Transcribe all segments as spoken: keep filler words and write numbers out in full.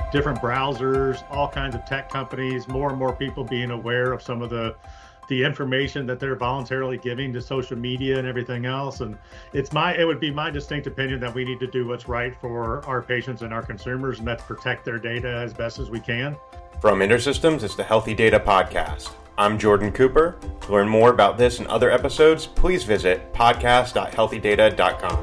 different browsers, all kinds of tech companies, more and more people being aware of some of the the information that they're voluntarily giving to social media and everything else. And it's my, it would be my distinct opinion that we need to do what's right for our patients and our consumers, and that's protect their data as best as we can. From InterSystems, it's the Healthy Data Podcast. I'm Jordan Cooper. To learn more about this and other episodes, please visit podcast dot healthy data dot com.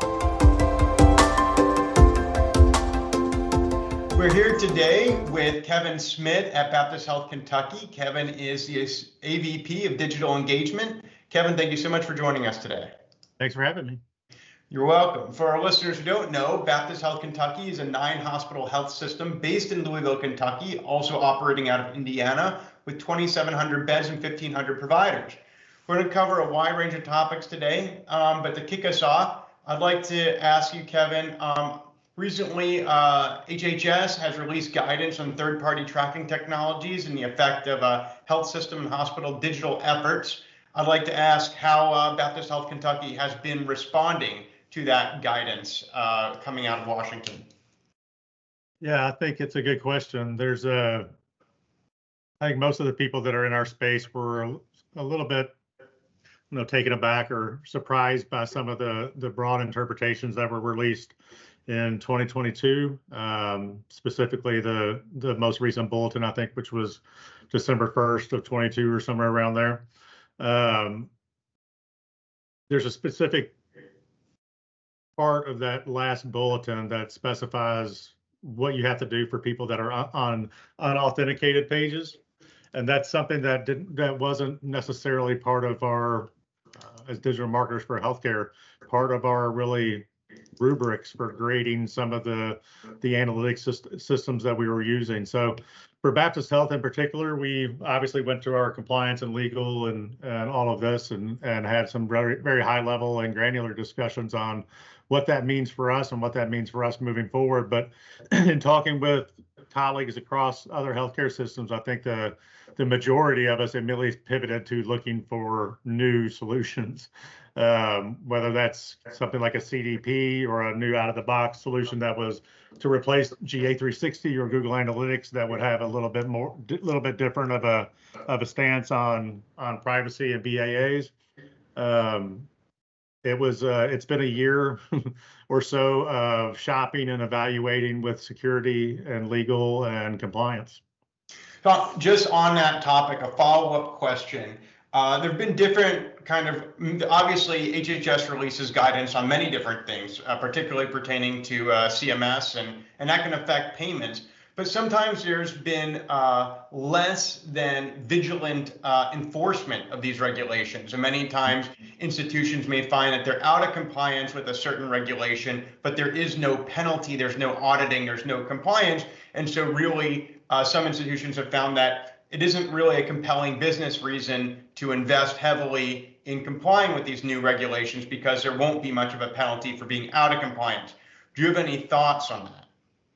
We're here today with Kevin Smith at Baptist Health Kentucky. Kevin is the A V P of Digital Engagement. Kevin, thank you so much for joining us today. Thanks for having me. You're welcome. For our listeners who don't know, Baptist Health Kentucky is a nine-hospital health system based in Louisville, Kentucky, also operating out of Indiana with twenty-seven hundred beds and fifteen hundred providers. We're going to cover a wide range of topics today, um, but to kick us off, I'd like to ask you, Kevin, um, recently, uh, H H S has released guidance on third-party tracking technologies and the effect of uh, health system and hospital digital efforts. I'd like to ask how uh, Baptist Health Kentucky has been responding to that guidance uh, coming out of Washington. Yeah, I think it's a good question. There's a, I think most of the people that are in our space were a, a little bit, you know, taken aback or surprised by some of the the broad interpretations that were released in twenty twenty-two, um, specifically the the most recent bulletin, I think, which was December first of twenty-two or somewhere around there. Um, there's a specific part of that last bulletin that specifies what you have to do for people that are on unauthenticated pages, and that's something that didn't that wasn't necessarily part of our uh, as digital marketers for healthcare, part of our really rubrics for grading some of the the analytics syst- systems that we were using. So for Baptist Health in particular, we obviously went through our compliance and legal and, and all of this and, and had some very, very high level and granular discussions on what that means for us and what that means for us moving forward. But in talking with colleagues across other healthcare systems, I think the the majority of us immediately pivoted to looking for new solutions, um, whether that's something like a C D P or a new out-of-the-box solution that was to replace G A three sixty or Google Analytics that would have a little bit more, a little bit different of a of a stance on on privacy and B A As. Um, it was uh, it's been a year or so of shopping and evaluating with security and legal and compliance. So just on that topic, a follow-up question. Uh, there have been different kind of, obviously H H S releases guidance on many different things, uh, particularly pertaining to uh, C M S, and, and that can affect payments. But sometimes there's been uh, less than vigilant uh, enforcement of these regulations. And many times institutions may find that they're out of compliance with a certain regulation, but there is no penalty, there's no auditing, there's no compliance. And so really, uh, some institutions have found that it isn't really a compelling business reason to invest heavily in complying with these new regulations because there won't be much of a penalty for being out of compliance. Do you have any thoughts on that?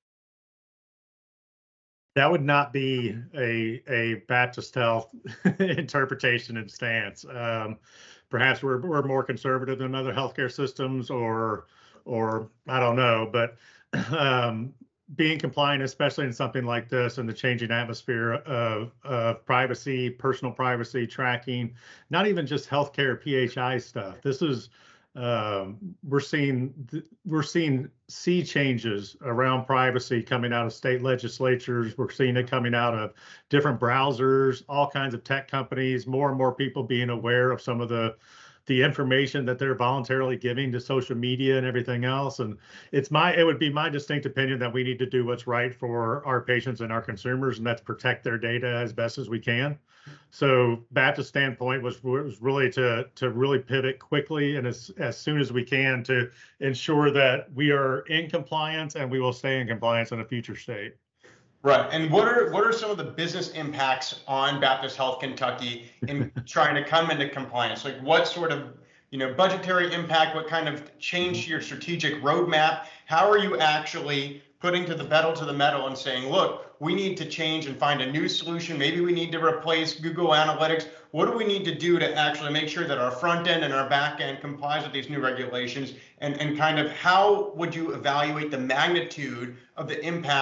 That would not be a a Baptist Health interpretation and stance. Um, perhaps we're we're more conservative than other healthcare systems, or or I don't know. But um, being compliant, especially in something like this, and the changing atmosphere of of privacy, personal privacy tracking, not even just healthcare P H I stuff. This is um, we're seeing we're seeing sea changes around privacy coming out of state legislatures. We're seeing it coming out of different browsers, all kinds of tech companies, more and more people being aware of some of the the information that they're voluntarily giving to social media and everything else. And it's my, it would be my distinct opinion that we need to do what's right for our patients and our consumers, and that's protect their data as best as we can. So Baptist standpoint was, was really to, to really pivot quickly and as, as soon as we can to ensure that we are in compliance and we will stay in compliance in a future state. Right. And what are what are some of the business impacts on Baptist Health Kentucky in trying to come into compliance? Like what sort of, you know, budgetary impact, what kind of change to your strategic roadmap? How are you actually putting to the pedal to the metal and saying, look, we need to change and find a new solution. Maybe we need to replace Google Analytics. What do we need to do to actually make sure that our front end and our back end complies with these new regulations? And, and kind of how would you evaluate the magnitude of the impact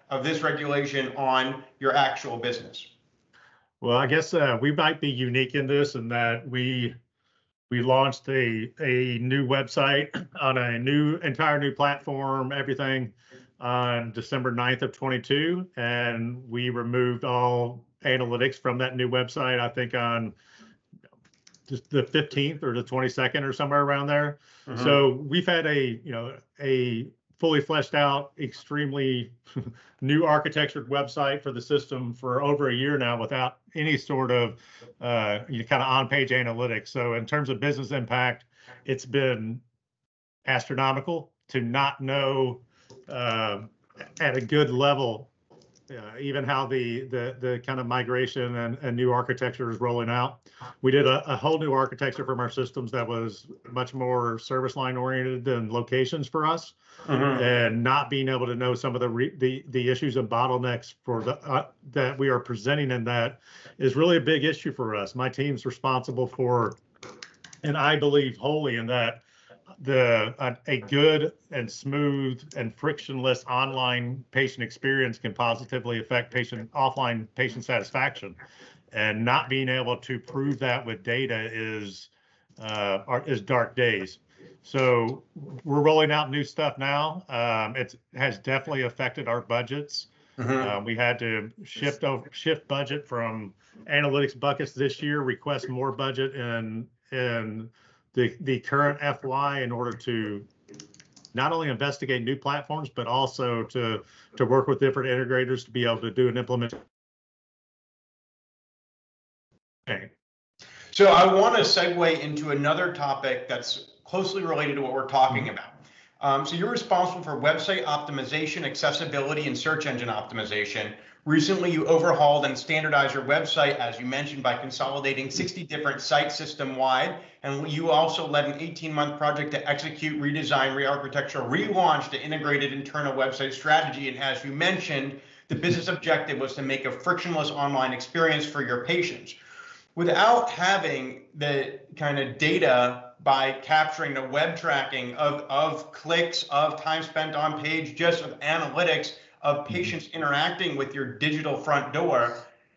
of this regulation on your actual business? Well, I guess uh, we might be unique in this in that we we launched a a new website on a new entire new platform, everything on December ninth of twenty-two, and we removed all analytics from that new website, I think on just the fifteenth or the twenty-second or somewhere around there. Mm-hmm. So we've had a, you know, a fully fleshed out, extremely new architectured website for the system for over a year now without any sort of uh, you know, kind of on-page analytics. So in terms of business impact, it's been astronomical to not know uh, at a good level uh, even how the the the kind of migration and, and new architecture is rolling out. We did a, a whole new architecture from our systems that was much more service line oriented than locations for us. Mm-hmm. And not being able to know some of the re, the the issues and bottlenecks for the uh, that we are presenting in that is really a big issue for us. My team's responsible for, and I believe wholly in that, the uh, a good and smooth and frictionless online patient experience can positively affect patient offline patient satisfaction, and not being able to prove that with data is uh, are, is dark days. So we're rolling out new stuff now. Um, it has definitely affected our budgets. Mm-hmm. Uh, we had to shift over, shift budget from analytics buckets this year, request more budget in in the the current F Y in order to not only investigate new platforms, but also to to work with different integrators to be able to do an implementation. So I want to segue into another topic that's closely related to what we're talking mm-hmm. about. Um, so you're responsible for website optimization, accessibility, and search engine optimization. Recently, you overhauled and standardized your website, as you mentioned, by consolidating sixty different sites system-wide. And you also led an eighteen-month project to execute, redesign, re-architecture, relaunch the integrated internal website strategy. And as you mentioned, the business objective was to make a frictionless online experience for your patients. Without having the kind of data by capturing the web tracking of, of clicks, of time spent on page, just of analytics, of patients interacting with your digital front door,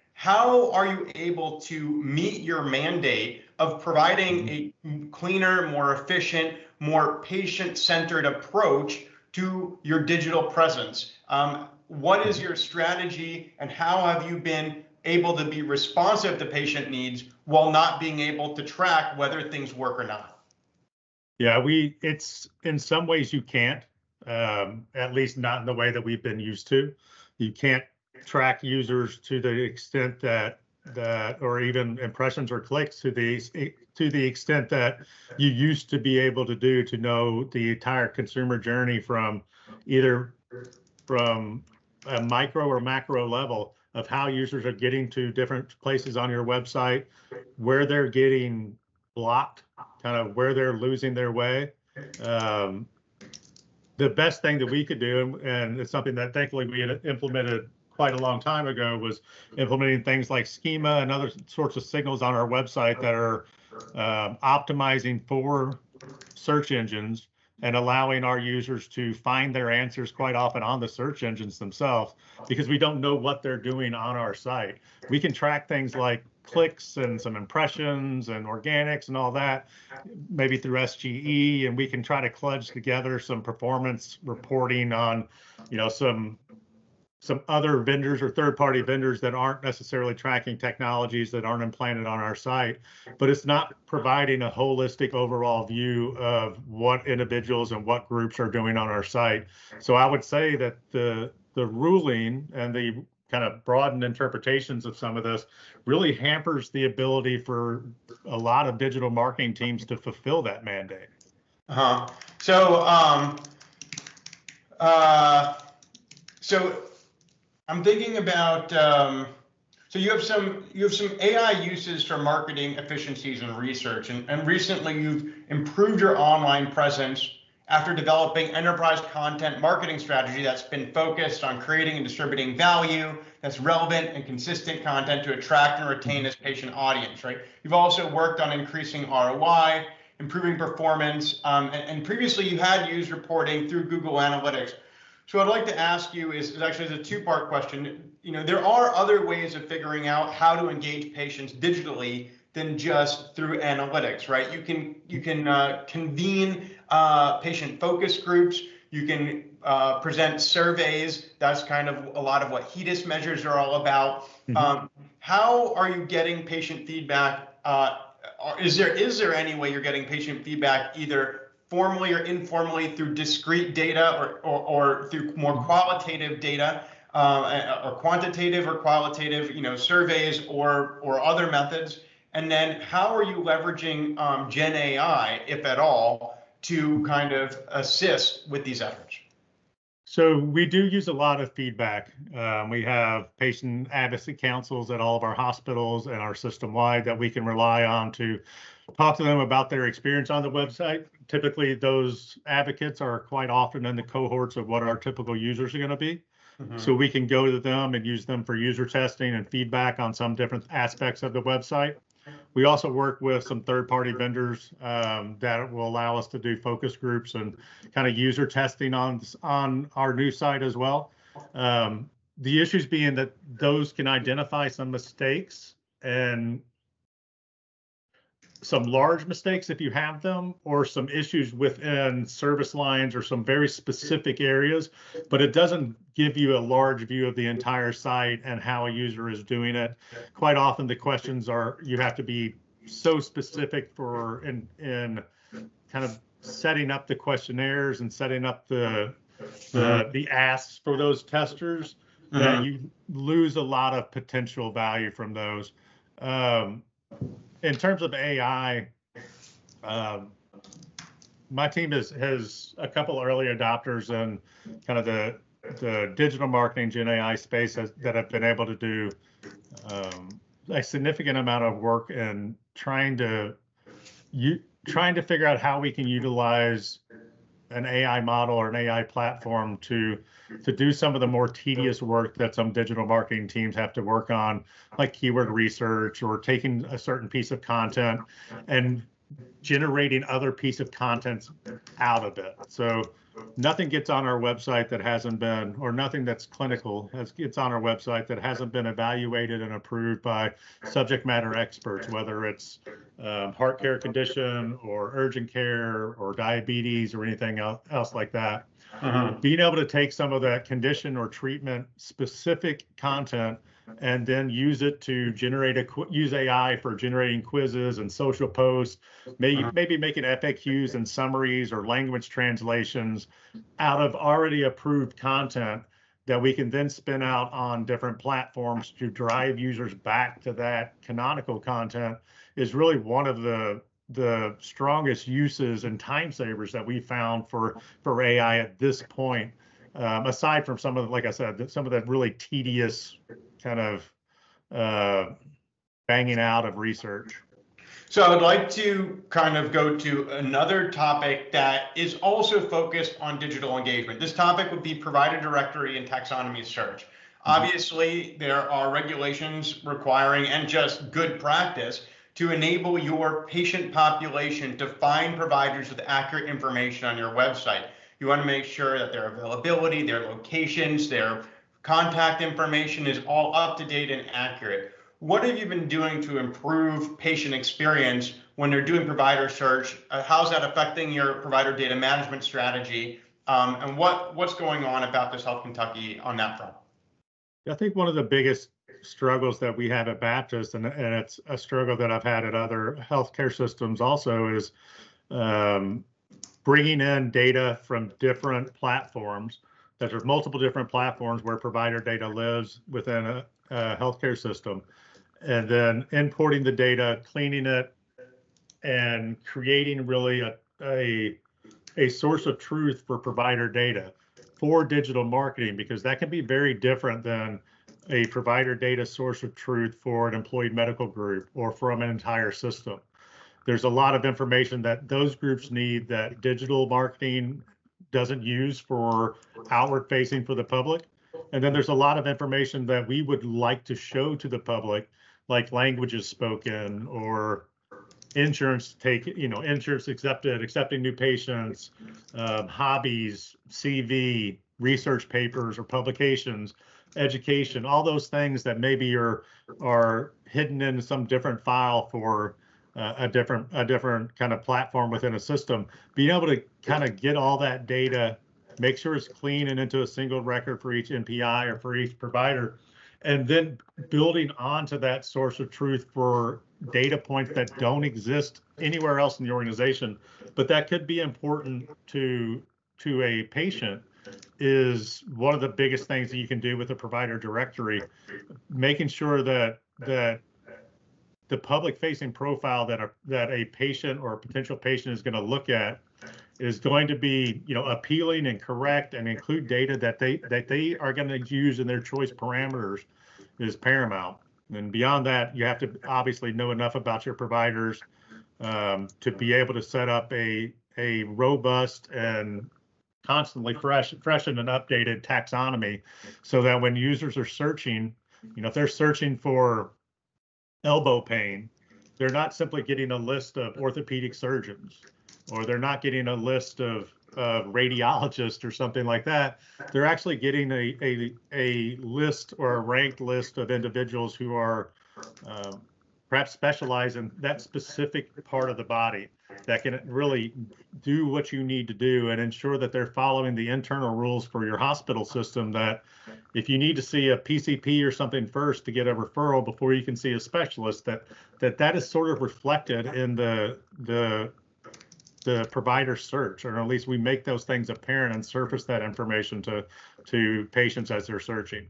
how are you able to meet your mandate of providing a cleaner, more efficient, more patient-centered approach to your digital presence? Um, what is your strategy, and how have you been able to be responsive to patient needs while not being able to track whether things work or not? Yeah, we it's in some ways you can't, um, at least not in the way that we've been used to. You can't track users to the extent that that, or even impressions or clicks to the to the extent that you used to be able to do to know the entire consumer journey from either from a micro or macro level of how users are getting to different places on your website, where they're getting blocked, kind of where they're losing their way. Um, the best thing that we could do, and it's something that thankfully we had implemented quite a long time ago, was implementing things like schema and other sorts of signals on our website that are um, optimizing for search engines and allowing our users to find their answers quite often on the search engines themselves, because we don't know what they're doing on our site. We can track things like clicks and some impressions and organics and all that, maybe through S G E, and we can try to kludge together some performance reporting on, you know, some some other vendors or third-party vendors that aren't necessarily tracking technologies that aren't implanted on our site, but it's not providing a holistic overall view of what individuals and what groups are doing on our site. So I would say that the the ruling and the kind of broadened interpretations of some of this really hampers the ability for a lot of digital marketing teams to fulfill that mandate. Uh-huh. So, um, uh, so I'm thinking about, um, so you have some you have some A I uses for marketing efficiencies and research, and, and recently you've improved your online presence after developing enterprise content marketing strategy that's been focused on creating and distributing value that's relevant and consistent content to attract and retain this patient audience, right? You've also worked on increasing R O I, improving performance, um, and, and previously you had used reporting through Google Analytics. So I'd like to ask you is, is actually a two-part question. You know, there are other ways of figuring out how to engage patients digitally than just through analytics, right? You can you can uh, convene uh, patient focus groups. You can uh, present surveys. That's kind of a lot of what HEDIS measures are all about. Mm-hmm. Um, how are you getting patient feedback? Uh, is there is there any way you're getting patient feedback either formally or informally through discrete data or, or, or through more qualitative data uh, or quantitative or qualitative, you know, surveys or, or other methods? And then how are you leveraging um, Gen A I, if at all, to kind of assist with these efforts? So we do use a lot of feedback. Um, we have patient advocacy councils at all of our hospitals and our system-wide that we can rely on to talk to them about their experience on the website. Typically, those advocates are quite often in the cohorts of what our typical users are going to be. Mm-hmm. So we can go to them and use them for user testing and feedback on some different aspects of the website. We also work with some third-party vendors um, that will allow us to do focus groups and kind of user testing on on our new site as well. Um, the issues being that those can identify some mistakes and some large mistakes if you have them, or some issues within service lines or some very specific areas, but it doesn't give you a large view of the entire site and how a user is doing it. Quite often the questions are, you have to be so specific for in, in kind of setting up the questionnaires and setting up the, the, the asks for those testers mm-hmm. that you lose a lot of potential value from those. Um, In terms of A I, um, my team is, has a couple early adopters in kind of the the digital marketing Gen A I space has, that have been able to do um, a significant amount of work in trying to you trying to figure out how we can utilize an A I model or an A I platform to to do some of the more tedious work that some digital marketing teams have to work on, like keyword research or taking a certain piece of content and generating other piece of content out of it. So nothing gets on our website that hasn't been, or nothing that's clinical has gets on our website that hasn't been evaluated and approved by subject matter experts, whether it's um, heart care condition or urgent care or diabetes or anything else like that. Uh-huh. Being able to take some of that condition or treatment specific content and then use it to generate a use A I for generating quizzes and social posts, maybe uh-huh. maybe making F A Qs and summaries or language translations out of already approved content that we can then spin out on different platforms to drive users back to that canonical content is really one of the the strongest uses and time savers that we found for for A I at this point. Um, aside from some of, like I said, some of the really tedious kind of uh, banging out of research. So I would like to kind of go to another topic that is also focused on digital engagement. This topic would be provider directory and taxonomy search. Mm-hmm. Obviously, there are regulations requiring and just good practice to enable your patient population to find providers with accurate information on your website. You want to make sure that their availability, their locations, their contact information is all up to date and accurate. What have you been doing to improve patient experience when they're doing provider search? Uh, how's that affecting your provider data management strategy? Um, and what, what's going on at Baptist Health Kentucky on that front? I think one of the biggest struggles that we have at Baptist, and, and it's a struggle that I've had at other healthcare systems also, is um, bringing in data from different platforms. That there's multiple different platforms where provider data lives within a, a healthcare system, and then importing the data, cleaning it, and creating really a, a, a source of truth for provider data for digital marketing, because that can be very different than a provider data source of truth for an employed medical group or from an entire system. There's a lot of information that those groups need that digital marketing doesn't use for outward facing for the public. And then there's a lot of information that we would like to show to the public, like languages spoken or insurance take, you know, insurance accepted, accepting new patients, um, hobbies, C V, research papers or publications, education, all those things that maybe are are hidden in some different file for uh, a different a different kind of platform within a system. Being able to kind of get all that data, make sure it's clean and into a single record for each N P I or for each provider, and then building onto that source of truth for data points that don't exist anywhere else in the organization, but that could be important to to a patient, is one of the biggest things that you can do with a provider directory, making sure that that the public facing profile that a that a patient or a potential patient is going to look at is going to be, you know, appealing and correct and include data that they that they are going to use in their choice parameters is paramount. And beyond that, you have to obviously know enough about your providers um, to be able to set up a a robust and constantly fresh, fresh and updated taxonomy, so that when users are searching, you know, if they're searching for elbow pain, they're not simply getting a list of orthopedic surgeons, or they're not getting a list of uh, radiologists or something like that. They're actually getting a, a, a list or a ranked list of individuals who are uh, perhaps specialize in that specific part of the body that can really do what you need to do and ensure that they're following the internal rules for your hospital system, that if you need to see a P C P or something first to get a referral before you can see a specialist, that that, that is sort of reflected in the the the provider search, or at least we make those things apparent and surface that information to to patients as they're searching.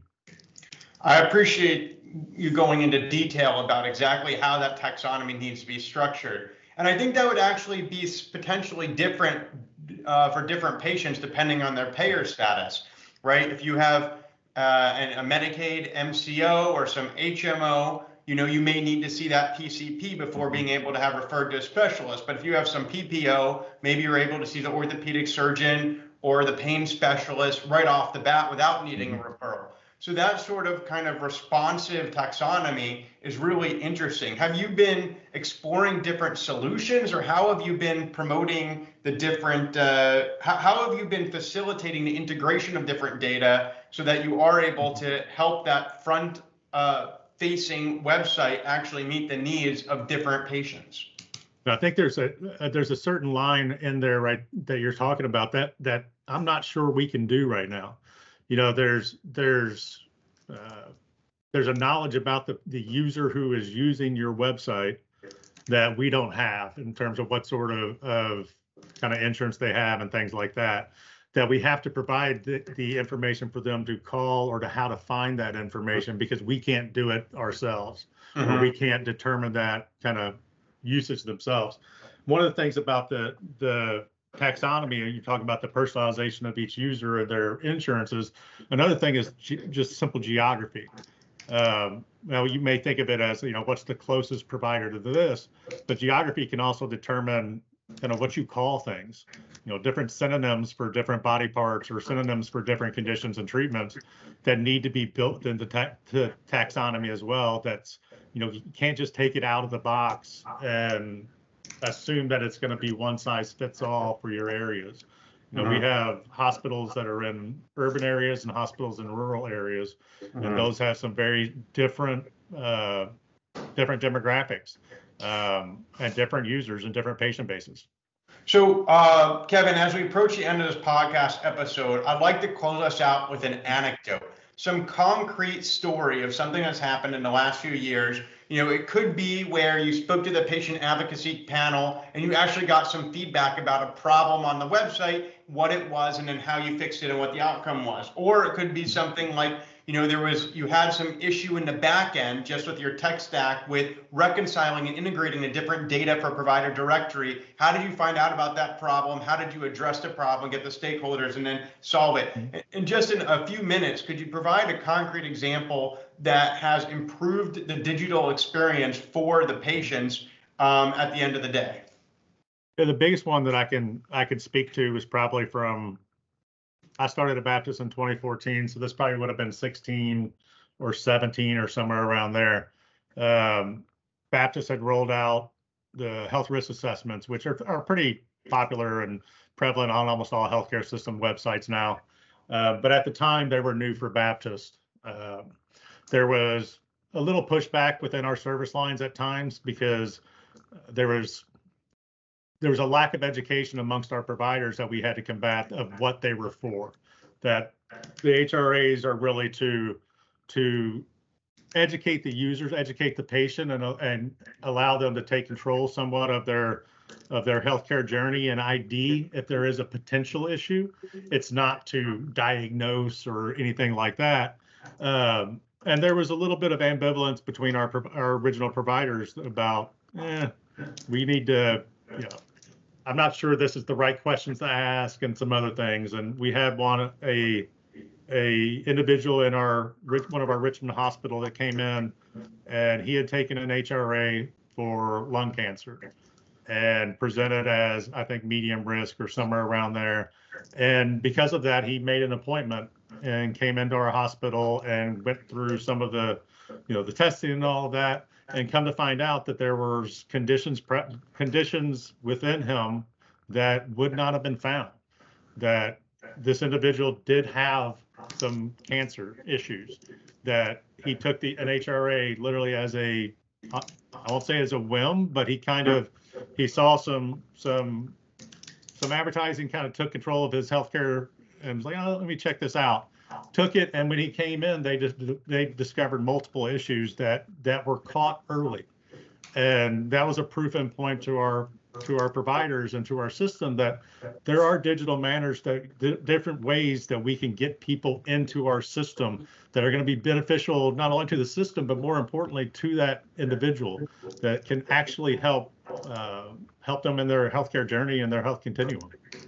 I appreciate you going into detail about exactly how that taxonomy needs to be structured. And I think that would actually be potentially different uh, for different patients depending on their payer status, right? If you have uh, an, a Medicaid M C O or some H M O, you know, you may need to see that P C P before being able to have referred to a specialist. But if you have some P P O, maybe you're able to see the orthopedic surgeon or the pain specialist right off the bat without needing a referral. So that sort of kind of responsive taxonomy is really interesting. Have you been exploring different solutions, or how have you been promoting the different, uh, how, how have you been facilitating the integration of different data so that you are able to help that front uh, facing website actually meet the needs of different patients? I think there's a uh, there's a certain line in there, right, that you're talking about that that I'm not sure we can do right now. You know, there's there's uh, there's a knowledge about the the user who is using your website that we don't have in terms of what sort of of kind of insurance they have and things like that, that we have to provide the, the information for them to call or to how to find that information, because we can't do it ourselves, mm-hmm. or we can't determine that kind of usage themselves. One of the things about the the taxonomy, you talk about the personalization of each user and their insurances. Another thing is ge- just simple geography. Um, now, you may think of it as, you know, what's the closest provider to this, but geography can also determine kind of what you call things, you know, different synonyms for different body parts or synonyms for different conditions and treatments that need to be built into ta- to taxonomy as well. That's, you know, you can't just take it out of the box and assume that it's going to be one size fits all for your areas. You know, mm-hmm. we have hospitals that are in urban areas and hospitals in rural areas, mm-hmm. and those have some very different uh, different demographics um, and different users and different patient bases. So, uh, Kevin, as we approach the end of this podcast episode, I'd like to close us out with an anecdote, some concrete story of something that's happened in the last few years. You know, it could be where you spoke to the patient advocacy panel and you actually got some feedback about a problem on the website, what it was, and then how you fixed it and what the outcome was. Or it could be something like, you know, there was, you had some issue in the back end just with your tech stack with reconciling and integrating the different data for provider directory. How did you find out about that problem? How did you address the problem, get the stakeholders, and then solve it? In just in a few minutes, could you provide a concrete example that has improved the digital experience for the patients um, at the end of the day? Yeah, the biggest one that I can I can speak to is probably from, I started at Baptist in twenty fourteen, so this probably would have been sixteen or seventeen or somewhere around there. Um, Baptist had rolled out the health risk assessments, which are, are pretty popular and prevalent on almost all healthcare system websites now. Uh, but at the time, they were new for Baptist. Uh, there was a little pushback within our service lines at times because there was there was a lack of education amongst our providers that we had to combat of what they were for. That the H R As are really to to educate the users, educate the patient, and and allow them to take control somewhat of their of their healthcare journey and I D if there is a potential issue. It's not to diagnose or anything like that. Um, and there was a little bit of ambivalence between our our original providers about, eh, we need to, you know, I'm not sure this is the right questions to ask and some other things. And we had one a a individual in our one of our Richmond hospital that came in, and he had taken an H R A for lung cancer and presented as, I think, medium risk or somewhere around there. And because of that, he made an appointment and came into our hospital and went through some of the, you know, the testing and all of that, and come to find out that there were conditions pre- conditions within him that would not have been found, that this individual did have some cancer issues, that he took the an H R A literally as a, I won't say as a whim, but he kind of, he saw some some some advertising, kind of took control of his healthcare and was like, oh, let me check this out. Took it, and when he came in, they just they discovered multiple issues that that were caught early, and that was a proof and point to our to our providers and to our system that there are digital manners, that d- different ways that we can get people into our system that are going to be beneficial not only to the system, but more importantly to that individual, that can actually help uh, help them in their healthcare journey and their health continuum.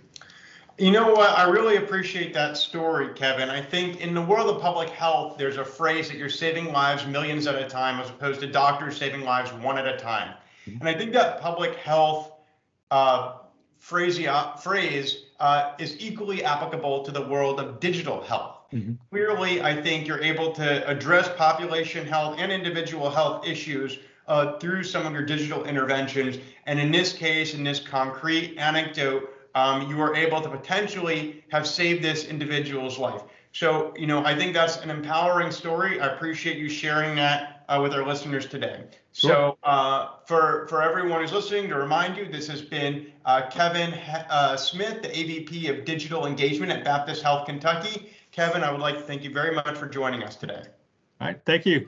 You know what? I really appreciate that story, Kevin. I think in the world of public health, there's a phrase that you're saving lives millions at a time, as opposed to doctors saving lives one at a time. Mm-hmm. And I think that public health uh, phrase, phrase uh, is equally applicable to the world of digital health. Mm-hmm. Clearly, I think you're able to address population health and individual health issues uh, through some of your digital interventions. And in this case, in this concrete anecdote, Um, you were able to potentially have saved this individual's life. So, you know, I think that's an empowering story. I appreciate you sharing that uh, with our listeners today. Sure. So uh, for, for everyone who's listening, to remind you, this has been uh, Kevin uh, Smith, the A V P of Digital Engagement at Baptist Health Kentucky. Kevin, I would like to thank you very much for joining us today. All right, thank you.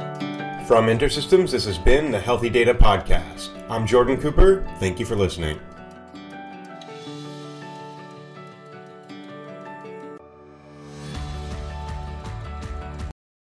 From InterSystems, this has been the Healthy Data Podcast. I'm Jordan Cooper. Thank you for listening.